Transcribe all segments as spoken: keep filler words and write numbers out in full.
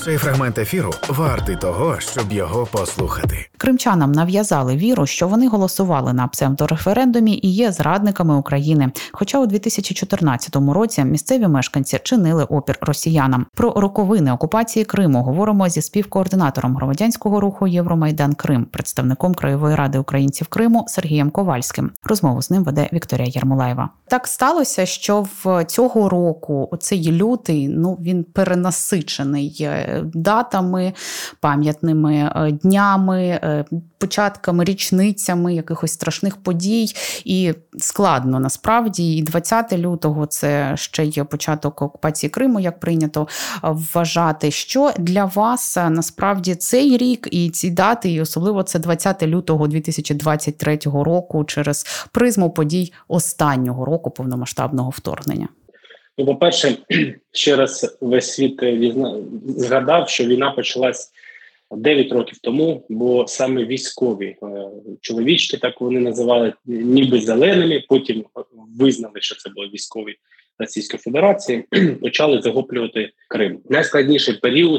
Цей фрагмент ефіру вартий того, щоб його послухати. Кримчанам нав'язали віру, що вони голосували на псевдореферендумі і є зрадниками України. Хоча у дві тисячі чотирнадцятому році місцеві мешканці чинили опір росіянам. Про роковини окупації Криму говоримо зі співкоординатором громадянського руху «Євромайдан Крим», представником Краєвої ради українців Криму Сергієм Ковальським. Розмову з ним веде Вікторія Ярмолаєва. Так сталося, що в цього року оцей лютий, ну він перенасичений датами, пам'ятними днями, початками, річницями якихось страшних подій. І складно насправді. І двадцятого лютого – це ще є початок окупації Криму, як прийнято вважати. Що для вас насправді цей рік і ці дати, і особливо це двадцятого лютого дві тисячі двадцять третього року через призму подій останнього року повномасштабного вторгнення? Ну, по-перше, ще раз весь світ згадав, що війна почалась дев'ять років тому, бо саме військові, чоловічки, так вони називали, ніби зеленими, потім визнали, що це були військові Російської Федерації, почали захоплювати Крим. Найскладніший період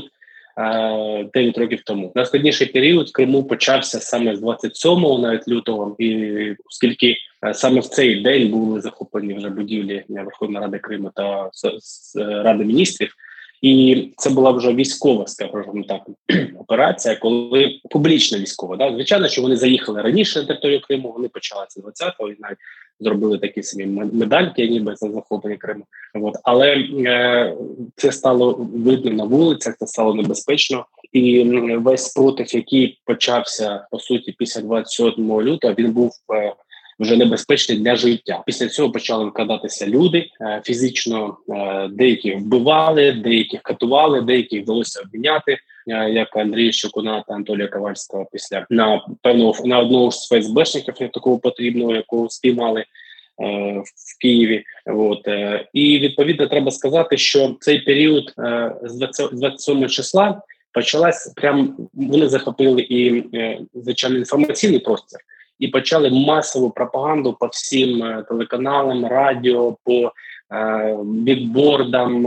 дев'ять років тому. Найскладніший період в Криму почався саме з двадцять сьомого навіть лютого, і оскільки саме в цей день були захоплені вже будівлі Верховної Ради Криму та Ради міністрів. І це була вже військова, скажімо так, операція, коли публічна військова. Да? Звичайно, що вони заїхали раніше на територію Криму, вони почали це двадцятого і навіть зробили такі самі медальки, ніби за захоплення Криму. От. Але е, це стало видно на вулицях, це стало небезпечно. І весь спротив, який почався, по суті, після двадцять сьомого лютого, він був е, вже небезпечний для життя. Після цього почали вкрадатися люди е, фізично, е, деяких вбивали, деяких катували, деяких вдалося обміняти, е, як Андрія Щукуна та Анатолія Ковальського після на певного на одного з ФСБшників, такого потрібного, якого спіймали е, в Києві. От е, і відповідно треба сказати, що цей період е, з двадцять сьомого числа почалась прям вони захопили і е, звичайно інформаційний простір. І почали масову пропаганду по всім е, телеканалам, радіо, по е, бікбордам,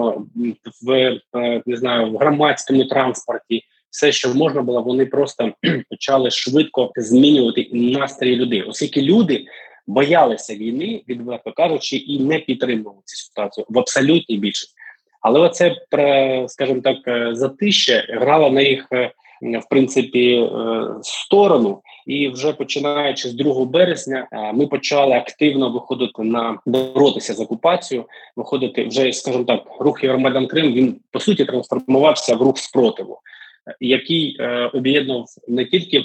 в е, не знаю, в громадському транспорті. Все, що можна було, вони просто почали швидко змінювати настрій людей. Оскільки люди боялися війни, відверто кажучи, і не підтримували цю ситуацію в абсолютній більшості. Але оце, скажімо так, затища грало на їх, в принципі, сторону. І вже починаючи з другого березня ми почали активно виходити на боротися з окупацією, виходити вже, скажімо так, рух «Євромайдан Крим», він, по суті, трансформувався в рух спротиву, який е, об'єднував не тільки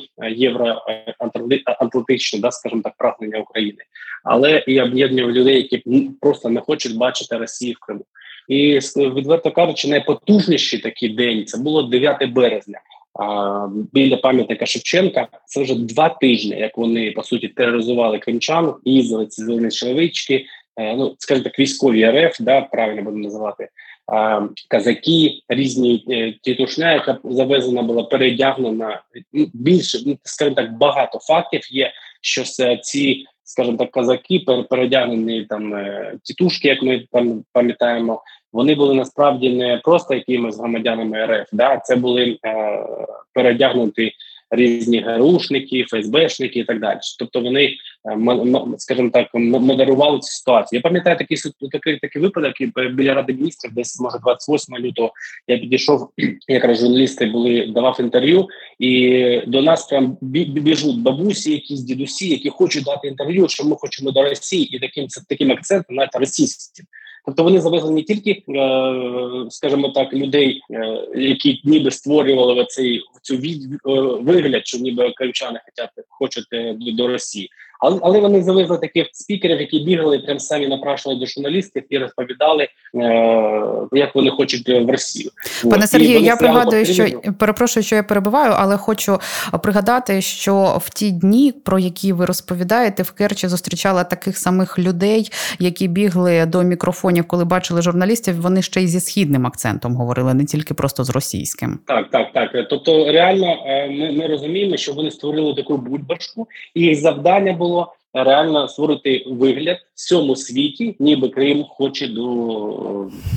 євроатлантичне, да, скажімо так, прагнення України, але і об'єднував людей, які просто не хочуть бачити Росію в Криму. І, відверто кажучи, найпотужніший такий день – це було дев'яте березня. А, біля пам'ятника Шевченка. Це вже два тижні, як вони, по суті, тероризували кримчан, їздили ці зелені чоловічки, е, ну, скажімо так, військові РФ, да, правильно будемо називати, а, казаки, різні е, тітушня, яка завезена була, передягнена. Ну, більше, ну, скажімо так, багато фактів є, що ці, скажімо так, казаки, передягнені там е, тітушки, як ми там пам'ятаємо, вони були насправді не просто якимись громадянами РФ, да, це були е, передягнуті різні ГРУшники, ФСБшники і так далі. Тобто вони, е, скажімо так, модерували цю ситуацію. Я пам'ятаю такий, такий, такий випадок біля Ради міністрів, десь, може, двадцять восьмого лютого, я підійшов, якраз журналісти були, давав інтерв'ю, і до нас прям біжуть бабусі, якісь дідусі, які хочуть дати інтерв'ю, що ми хочемо до Росії, і таким, таким акцентом, навіть російським. Тобто вони завезли не тільки, скажімо так, людей, які ніби створювали оцей, цю вигляд, що ніби кримчани хочуть до Росії, але, але вони завезли таких спікерів, які бігали, прям самі напрашували до журналістів і розповідали, як вони хочуть в Росію. Пане Сергію, я пригадую, що, перепрошую, що я перебиваю, але хочу пригадати, що в ті дні, про які ви розповідаєте, в Керчі зустрічала таких самих людей, які бігли до мікрофонів, коли бачили журналістів, вони ще й зі східним акцентом говорили, не тільки просто з російським. Так, так, так. Тобто реально ми, ми розуміємо, що вони створили таку бульбашку, і їх завдання було реально створити вигляд в цьому світі, ніби Крим хоче до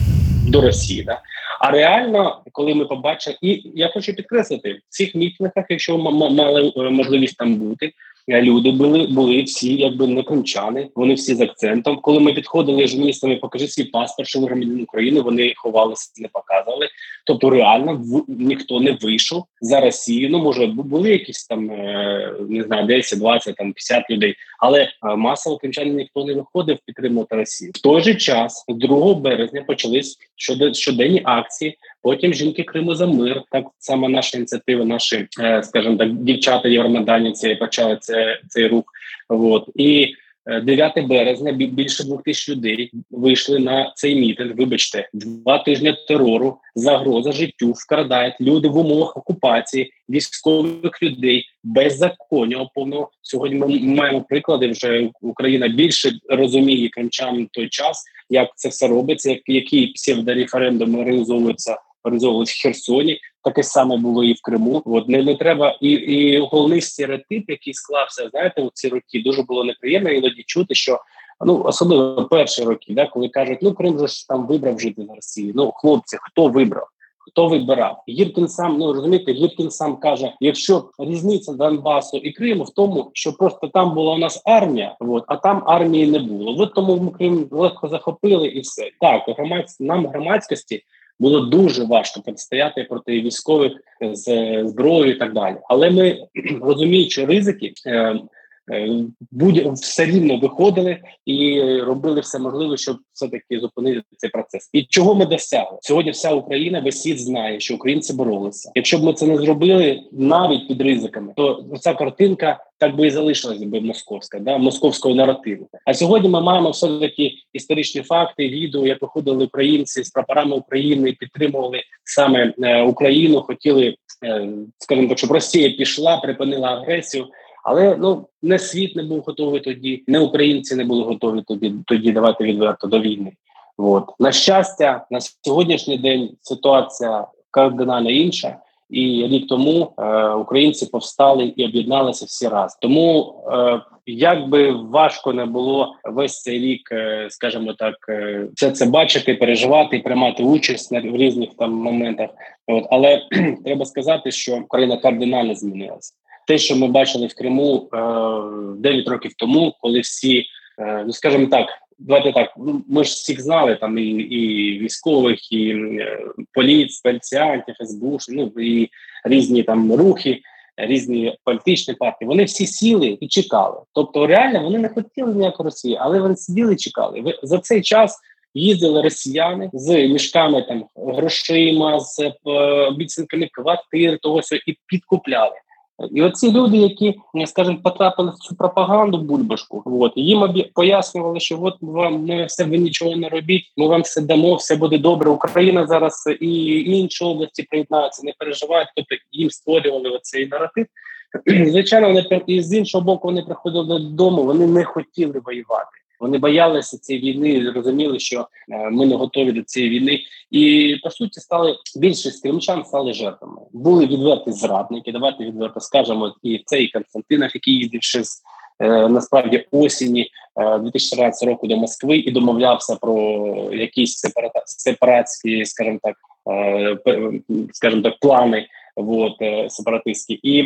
до Росії. Да? А реально, коли ми побачили, і я хочу підкреслити, в цих мітингах, якщо ми мали можливість там бути, люди були, були всі якби не кримчани, вони всі з акцентом. Коли ми підходили з журналістами, покажи свій паспорт, що ви громадянин України, вони ховалися, не показували. Тобто реально в, ніхто не вийшов за Росію. Ну, може, були якісь там, е, не знаю, десять, двадцять, там, п'ятдесят людей, але е, масово кримчанин ніхто не виходив підтримувати Росію. В той же час, другого березня, почались щоден, щоденні акції. Потім «Жінки Криму за мир», так саме наша ініціатива, наші, е, скажімо так, дівчата євромайданівці почали це, цей рух. От. І дев'яте березня більше двох тисяч людей вийшли на цей мітинг. Вибачте, два тижні терору, загроза життю, вкрадають люди в умовах окупації, військових людей, беззаконня повного. Сьогодні ми маємо приклади, вже Україна більше розуміє кримчан в той час, як це все робиться, як, які псевдореферендуми реалізовуються, реалізовують в Херсоні. Таке саме було і в Криму. От не, не треба і, і головний стереотип, який склався, знаєте, у ці роки, дуже було неприємно іноді чути, що ну особливо перші роки, да, коли кажуть, ну Крим же ж там вибрав жити в Росії. Ну хлопці, хто вибрав? Хто вибирав? Гіркін сам, ну розумієте, Гіркін сам каже, якщо різниця Донбасу і Криму в тому, що просто там була у нас армія, от, а там армії не було. От тому ми Крим легко захопили і все. Так, громадсь... нам громадськості було дуже важко протистояти проти військових з зброєю і так далі. Але ми, розуміючи ризики, е, е, будь все рівно виходили і робили все можливе, щоб все-таки зупинити цей процес. І чого ми досягли? Сьогодні вся Україна, весь світ знає, що українці боролися. Якщо б ми це не зробили, навіть під ризиками, то ця картинка так би і залишилась би московська, да, московського наративу. А сьогодні ми маємо все-таки історичні факти, відео, як виходили українці з прапорами України, підтримували саме е, Україну, хотіли, е, скажімо так, щоб Росія пішла, припинила агресію. Але ну не світ не був готовий тоді, не українці не були готові тоді, тоді давати відверто до війни. От. На щастя, на сьогоднішній день ситуація кардинально інша. І рік тому е, українці повстали і об'єдналися всі раз. Тому, е, як би важко не було весь цей рік, е, скажімо так, е, все це бачити, переживати, приймати участь в різних там моментах. От. Але треба сказати, що Україна кардинально змінилася. Те, що ми бачили в Криму е, дев'ять років тому, коли всі, е, ну скажімо так, давайте так, ми ж всіх знали, там і, і військових, і е, поліц, поліціянтів, ес бе у, ну і різні там рухи, різні політичні партії. Вони всі сіли і чекали. Тобто реально вони не хотіли ніякої Росії, але вони сиділи і чекали. За цей час їздили росіяни з мішками там грошима, з обіцянками квартир, того всього, і підкупляли. І оці люди, які, скажімо, потрапили в цю пропаганду бульбашку, от, їм обі... пояснювали, що от вам ми все, ви нічого не робіть, ми вам все дамо, все буде добре. Україна зараз і інші області приєднаються, не переживають, тобто їм створювали оцей наратив. Звичайно, вони і з іншого боку вони приходили додому, вони не хотіли воювати. Вони боялися цієї війни, розуміли, що е, ми не готові до цієї війни. І, по суті, стали більшість кримчан стали жертвами. Були відверті зрадники, давайте відверто скажемо, і цей Константинов, який їздив ще з, е, насправді, осені е, дві тисячі чотирнадцятого року до Москви і домовлявся про якісь сепарата, сепаратські, скажімо так, е, скажімо так, плани, вот, сепаратистські. І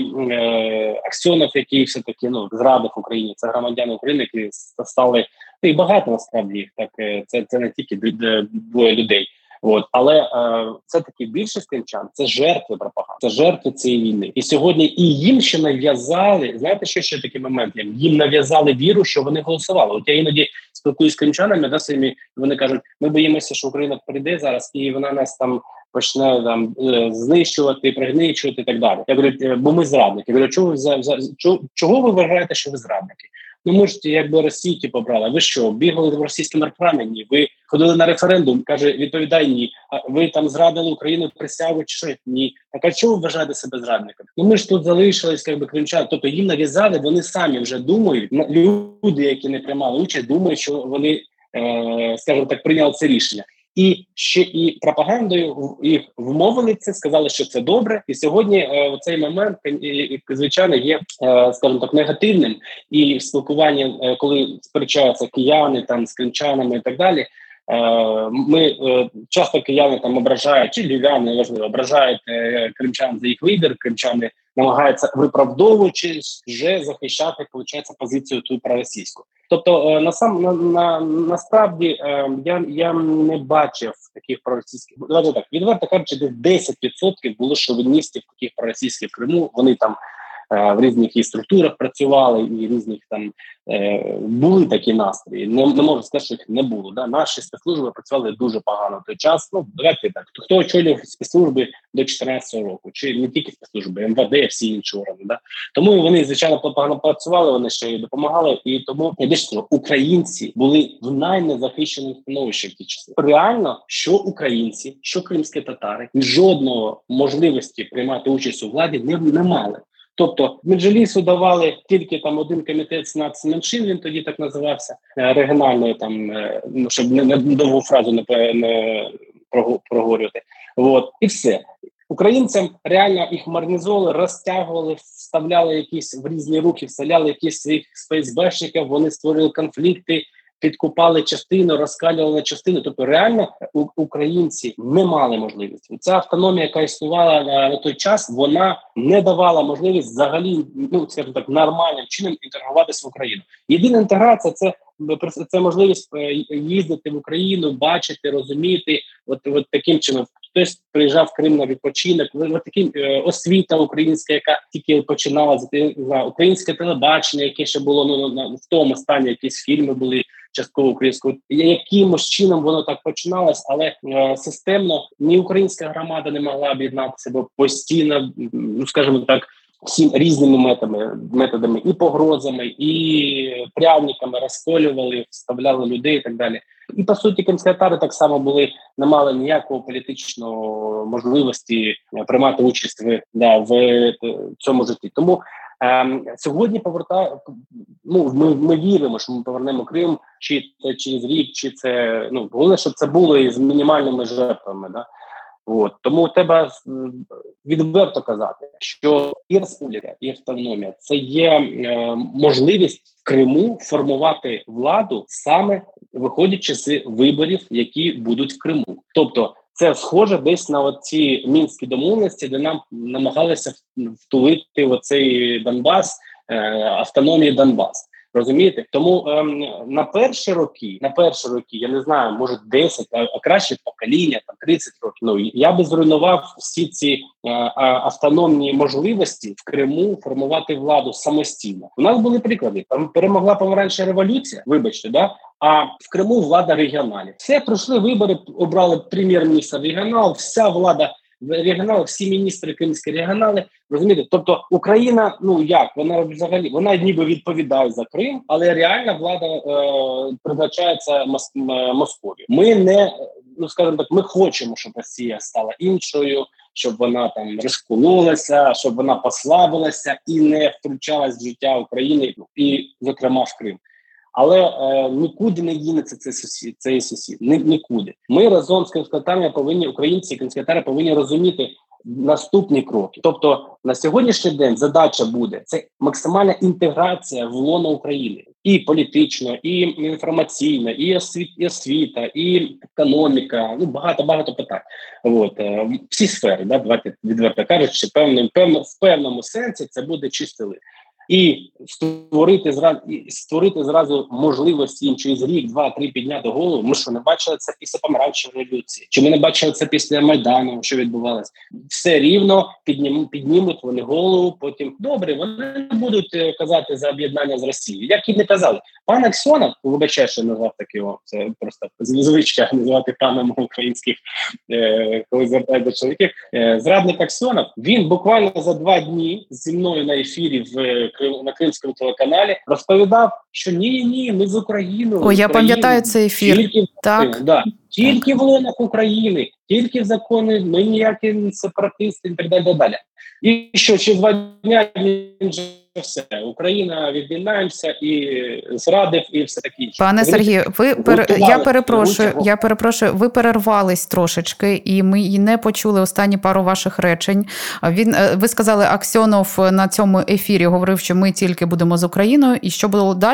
е, Аксьонов, який все-таки ну, зрадив Україні, це громадяни України, які стали, ну, і багато насправді їх, так, це, це не тільки двоє людей. От. Але е, все-таки більшість кримчан – це жертви пропаганди, це жертви цієї війни. І сьогодні і їм ще нав'язали, знаєте, що ще такий момент? Їм нав'язали віру, що вони голосували. От я іноді спілкуюсь з кримчанами, да, своїми, вони кажуть, ми боїмося, що Україна прийде зараз, і вона нас там почне там знищувати, пригничувати і так далі. Я говорю, бо ми зрадники. Я говорю, чого ви за, за чого, чого ви вважаєте, що ви зрадники? Ну, ми ж якби Росію типу брали. Ви що, бігали в російському наркомані? Ні. Ви ходили на референдум? Каже, відповідай ні. А ви там зрадили Україну присягу чи що? Ні. Так а чого ви вважаєте себе зрадником? Ну ми ж тут залишились, якби кримчани. Тобто їм нав'язали, вони самі вже думають. Люди, які не приймали участь, думають, що вони, е, скажімо так, прийняли це рішення. І ще і пропагандою їх вмовили це, сказали, що це добре. І сьогодні е, цей момент, е, звичайно, є, е, скажімо так, негативним. І в спілкуванні, е, коли сперечаються кияни там з кримчанами і так далі, Ми часто кияни там ображають, чи львів'яни, неважливо, ображають кримчан за їх вибір, кримчани намагаються, виправдовуючись, вже захищати, виходить, позицію ту проросійську. Тобто, на сам на, на насправді я я не бачив таких проросійських. Давайте так, відверто кажучи, десь десять відсотків було шовіністів таких проросійських в Криму. Вони там в різних і структурах працювали, і різних там е, були такі настрої. Не, не можу сказати, що їх не було. Да? Наші спецслужби працювали дуже погано в той час. Ну, давайте так. Хто очолював спецслужби до чотирнадцятого року? Чи не тільки спецслужби, ем ве де, всі інші органи. Да? Тому вони, звичайно, погано працювали, вони ще й допомагали. І тому, я більше скажу, українці були в найнезахищеному становищі в ті часи. Реально, що українці, що кримські татари, жодного можливості приймати участь у владі не, не мали. Тобто Меджлісу давали тільки там один комітет з нацменшин, він тоді так називався, регіональною там, щоб не, не довгу фразу не, не проговорювати. От, і все. Українцям реально їх марнізовували, розтягували, вставляли якісь в різні руки, вставляли якісь своїх спецбешників, вони створили конфлікти, підкупали частину, розкалювали частину. Тобто реально українці не мали можливості. Ця автономія, яка існувала на, на той час, вона не давала можливість взагалі, ну, скажімо так, нормальним чином інтегруватися в Україну. Єдина інтеграція – це це можливість їздити в Україну, бачити, розуміти, от, от таким чином. Хтось приїжджав в Крим на відпочинок, от таким е, освіта українська, яка тільки починала, за українське телебачення, яке ще було ну, на, в тому стані, якісь фільми були частково українською. Якимось чином воно так починалось, але е, системно ні українська громада не могла об'єднатися, бо постійно, ну скажімо так, всім різними методами, методами і погрозами, і пряниками розколювали, вставляли людей і так далі. І, по суті, кримські татари так само були, не мали ніякого політичного можливості приймати участь в, да, в цьому житті. Тому ем, сьогодні повертає, ну, ми, ми віримо, що ми повернемо Крим, чи це через рік, чи це, ну, головне, щоб це було із мінімальними жертвами, да. От. Тому треба відверто казати, що і республіка, і автономія – це є е, можливість в Криму формувати владу саме виходячи з виборів, які будуть в Криму. Тобто це схоже десь на ці мінські домовленості, де нам намагалися втулити оцей Донбас, е, автономії Донбас. Розумієте? Тому ем, на перші роки, на перші роки, я не знаю, може десять, а, а краще покоління, там тридцять років. Ну, я би зруйнував всі ці а, а, автономні можливості в Криму формувати владу самостійно. У нас були приклади. Там перемогла помаранчева революція, вибачте, да? А в Криму влада регіоналів. Все, пройшли вибори, обрали прем'єр-міністра регіонал, вся влада регіонали, всі міністри кримські регіонали, розумієте? Тобто Україна, ну як, вона взагалі, вона ніби відповідає за Крим, але реальна влада е, призначається Мос, Москові. Ми не, ну скажімо так, ми хочемо, щоб Росія стала іншою, щоб вона там розкололася, щоб вона послабилася і не втручалась в життя України, і, зокрема, в Крим. Але е, нікуди не дінеться цей сусід, цей сусід, Ні, нікуди. Ми разом з кримськотатарами повинні, українці і кримськотатари повинні розуміти наступні кроки. Тобто на сьогоднішній день задача буде – це максимальна інтеграція в лоно України. І політично, і інформаційно, і освіта, і, освіта, і економіка, ну багато-багато питань. От, е, всі сфери, да, давайте відверто кажучи, певним, певно, в певному сенсі це буде чистий лист. І створити зразу, і створити зразу можливості їм через рік, два, три підняти голову. Ми що, не бачили це після помаранчевої революції? Чи ми не бачили це після Майдану, що відбувалося? Все рівно піднім, піднімуть вони голову, потім, добре, вони не будуть казати за об'єднання з Росією. Як і не казали. Пан Аксьонов, вибачаю, що назвав так його, це просто звичайно називати паном українських, е, коли звертають до чоловіків. Е, зрадник Аксьонов, він буквально за два дні зі мною на ефірі в на Кримському телеканалі розповідав, що ні-ні, ми з Україною. О, я пам'ятаю цей ефір. Тільки, так. Да, тільки в лонах України, тільки в закони, ми ніякі сепаратисти і так далі, далі. І що, через два дня він вже все, Україна відміняємося і зрадив, і все таке. Пане Сергію, ви пер... я перепрошую, я перепрошую, ви перервались трошечки, і ми і не почули останні пару ваших речень. Він, ви сказали, Аксьонов на цьому ефірі говорив, що ми тільки будемо з Україною, і що було далі?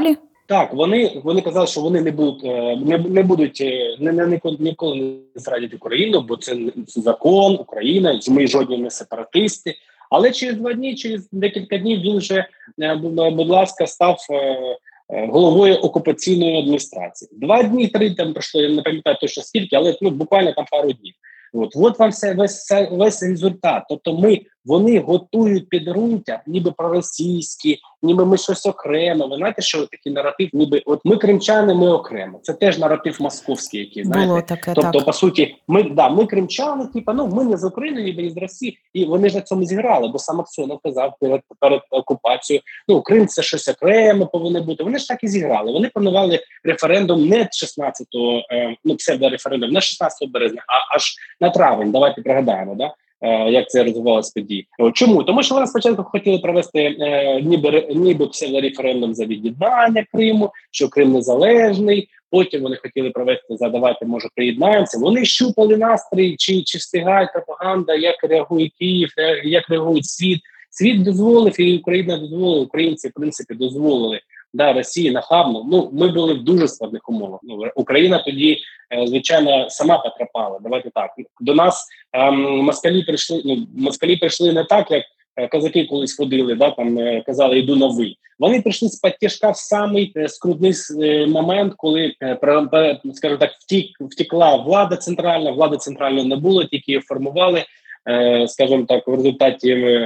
Так, вони вони казали, що вони не будуть не, не будуть не, не ніколи не зрадять Україну, бо це, це закон, Україна, ми жодні не сепаратисти. Але через два дні, через декілька днів він вже, будь ласка, став головою окупаційної адміністрації. Два дні, три там пройшло, я не пам'ятаю точно скільки, але ну, буквально там пару днів. От, от вам все, весь, весь результат. Тобто ми, вони готують підґрунтя, ніби проросійські, ніби ми щось окремо. Ви знаєте, що такий наратив, ніби от ми кримчани, ми окремо. Це теж наратив московський, який, знаєте. Було таке, тобто, так. по суті, ми, да, ми кримчани, типу, ну, ми не з України, ніби не з Росії. І вони ж на цьому зіграли, бо сам Аксьонов казав перед, перед окупацією, ну, Крим це щось окремо повинно бути. Вони ж так і зіграли. Вони планували референдум не шістнадцятого, е, ну, псевдореферендум, не шістнадцятого березня, а аж на травень. Давайте пригадаємо, да? Е, як це розвивалося тоді. Чому? Тому що вони спочатку хотіли провести е, ніби, ніби псевдореферендум за від'єднання Криму, що Крим незалежний. Потім вони хотіли провести за давайте, може, приєднаємося. Вони щупали настрій, чи, чи встигає пропаганда, як реагує Київ, як реагує світ. Світ дозволив, і Україна дозволила, українці, в принципі, дозволили. Да, Росії нахабно. Ну, ми були в дуже складних умовах. Ну, Україна тоді, е, звичайно, сама потрапила. Давайте так. До нас ем, москалі прийшли, ну, москалі прийшли не так, як е, козаки колись ходили, да, там е, казали, йду на ви. Вони прийшли з-під тяжка в самий е, скрутний е, момент, коли, е, про, скажімо так, втік, втекла влада центральна, влади центральної не було, тільки її формували. Скажімо так, в результаті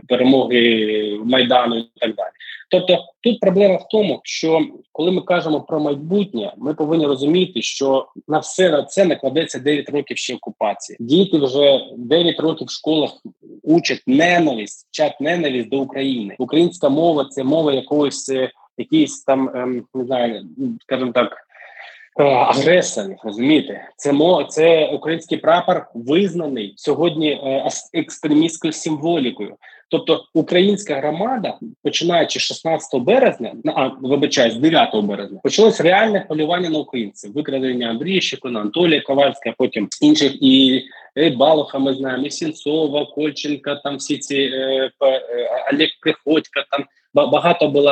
перемоги Майдану і так далі. Тобто тут проблема в тому, що коли ми кажемо про майбутнє, ми повинні розуміти, що на все на це накладеться дев'ять років ще окупації. Діти вже дев'ять років в школах учать ненависть, вчать ненависть до України. Українська мова – це мова якоїсь, якісь там, не знаю, скажімо так, агресорів, розумієте? Це, мо, це український прапор визнаний сьогодні е, екстремістською символікою. Тобто українська громада, починаючи з шістнадцятого березня, а, вибачаю, з дев'ятого березня, почалось реальне полювання на українців. Викрадення Андрія Щекуна, Анатолія Ковальського, потім інших, і, і Балуха ми знаємо, і Сенцова, Кольченка, там всі ці, е, е, Олег Приходько, там багато було,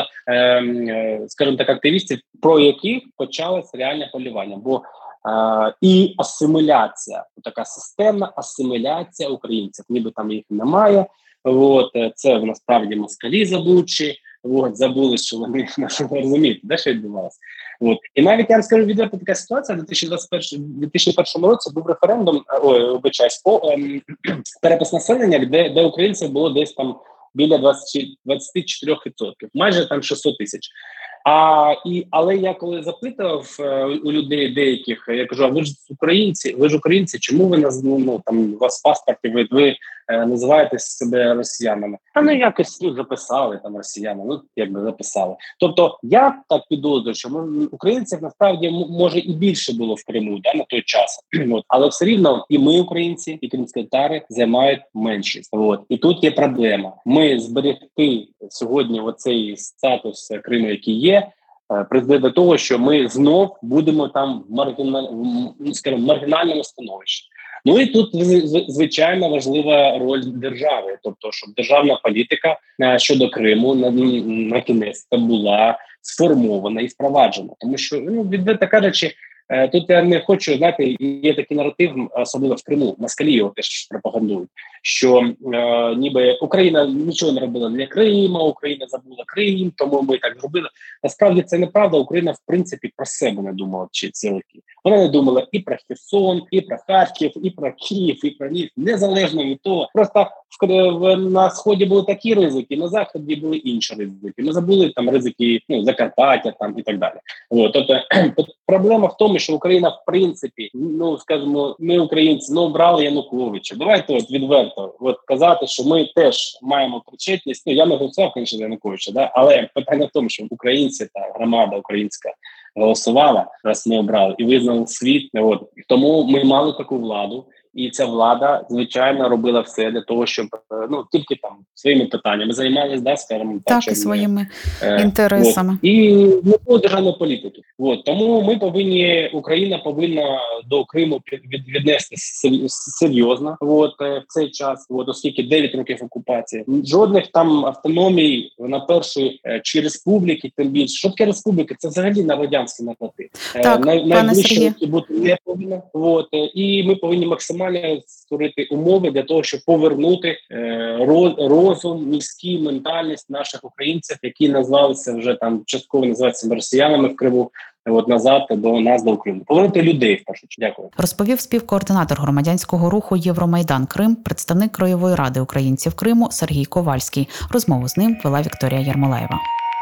е, скажімо так, активістів, про яких почалось реальне полювання. Бо е, і асиміляція, така системна асиміляція українців, ніби там їх немає. От, це насправді москалі заблудші, от, забули, що вони розуміють, де що відбувалося. От. І навіть я вам скажу відверто, така ситуація, в дві тисячі першому році був референдум, ой, вибачаюсь, по ем, перепис населення, де, де українців було десь там біля двадцять чотири відсотки, майже там шістсот тисяч. А, і, але я коли запитав е, у людей деяких, я кажу, а ви ж українці, ви ж українці, чому ви нас, ну, ну там у вас в паспорті, ви, ви е, називаєте себе росіянами? А ну якось ну, записали там росіяни, ну якби записали. Тобто я так підозрюю, що ми, українців насправді може і більше було в Криму, да, на той час. От. Але все рівно і ми, українці, і кримські татари займають меншість. От. І тут є проблема. Ми зберегти сьогодні оцей статус Криму, який є, призведе до того, що ми знов будемо там в, маргіна... скажімо, маргінальному становищі. Ну і тут, звичайно, важлива роль держави. Тобто, щоб державна політика щодо Криму на, на кінець була сформована і впроваджена. Тому що, ну, відверто кажучи, тут я не хочу, знаєте, є такий наратив, особливо в Криму, москалі його теж пропагандують, що е, ніби Україна нічого не робила для Крима, Україна забула Крим, тому ми так зробили. Насправді це неправда, Україна в принципі про себе не думала чи ці роки. Вона не думала і про Херсон, і про Харків, і про Київ, і про Львів, незалежно від того. Просто в, в, на Сході були такі ризики, на Заході були інші ризики. Ми забули там ризики, ну, Закарпаття там і так далі. От, тобто проблема в тому, що Україна в принципі, ну скажімо, ми українці, ну обрали Януковича. Давайте от відверто от казати, що ми теж маємо причетність. Ну я не голосував, звісно, Януковича, да, але питання в тому, що українці та громада українська голосувала, раз ми обрали і визнали світ. От тому ми мали таку владу. і ця влада, звичайно, робила все для того, щоб ну тільки там своїми питаннями займалися, да, скажімо так, Так, і своїми е, інтересами. От, і не було державної політики. От, тому ми повинні, Україна повинна до Криму від, віднести серйозно от, в цей час, от, оскільки дев'ять років окупації. Жодних там автономій на перші чи республіки, тим більше. Що таке республіки? Це взагалі на радянські наклати. Так, Най, пане Сергію. бути не повинно. От, і ми повинні максимально створити умови для того, щоб повернути е, розум, міський, ментальність наших українців, які назвалися вже там частково називаються росіянами в Криму, от назад до нас, до України. Повернути людей в першу чергу. Дякую. Розповів співкоординатор громадянського руху Євромайдан Крим, представник Краєвої ради українців Криму Сергій Ковальський. Розмову з ним вела Вікторія Ярмолаєва.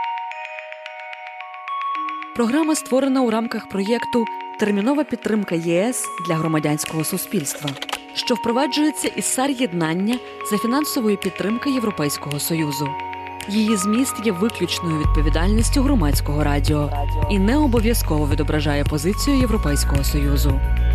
Програма створена у рамках проєкту «Термінова підтримка ЄС для громадянського суспільства», що впроваджується із САР-єднання за фінансової підтримки Європейського Союзу. Її зміст є виключною відповідальністю громадського радіо і не обов'язково відображає позицію Європейського Союзу.